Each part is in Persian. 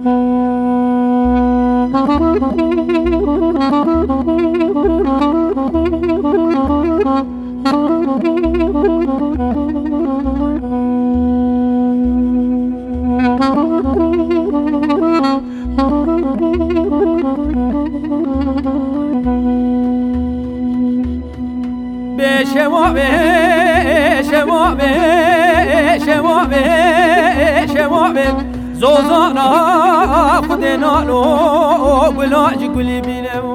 زوزانا خود نالو گلاج گلی بینم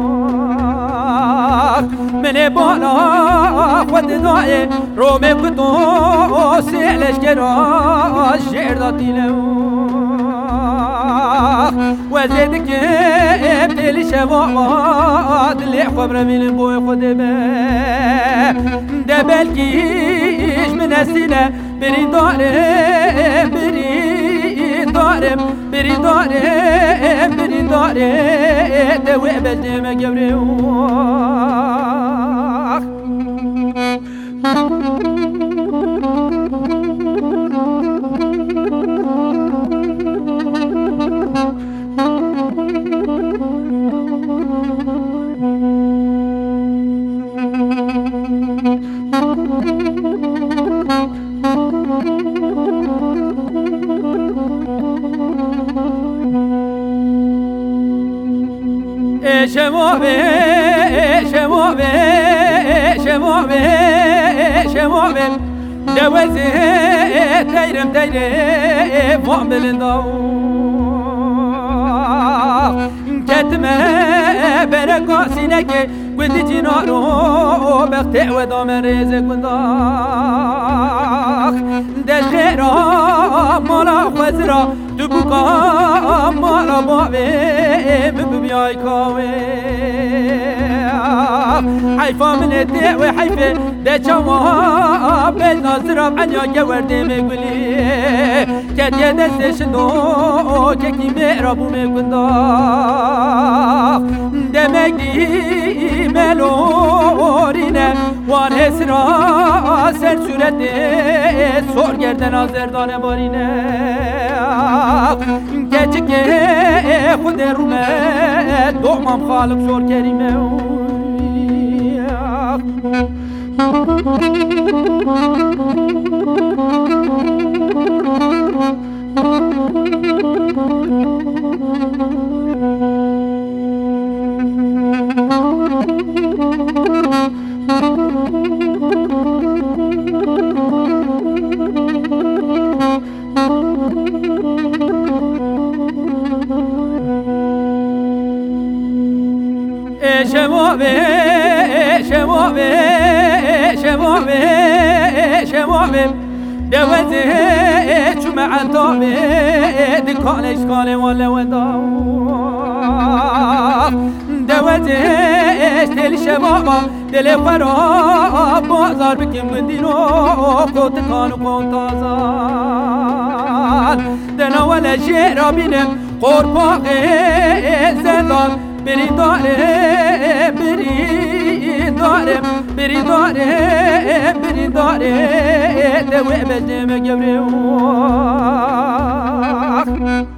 من بالا خود دای روم کتو سیلش گراش شعر داتینم وزید که ابتلی شوا دلی خبر بینم بوی خود به دبلگیش من سینه بری داره بری داره دوی بزنم گبری شمومه دوزه تیرم وام بلنداو کتمه برکا سینکه گندی جنارو بخته و دام ریزه گنداخ دشخیرا مالا خوزرا تو بکا مالا باوه مبیای کاوه حیفا من ده و حیفه ده چما بیل نازرام عنیا گورده میگولی کتیه دستش دو ککی میرابو میگنداخ demek ki melorine var hesra ser surette sor gerden azerdane barine keçike khud rume doğmam halık zor kerime شمومه دوزه چوم عطامه دکان اشکال ولا ودا دوزه اشتل شمومه دل فرا بازار بکم دینو کت کانو کنتازان دنا ولا شعر بینم قرباق زندان بری داره دوی بزنم گبری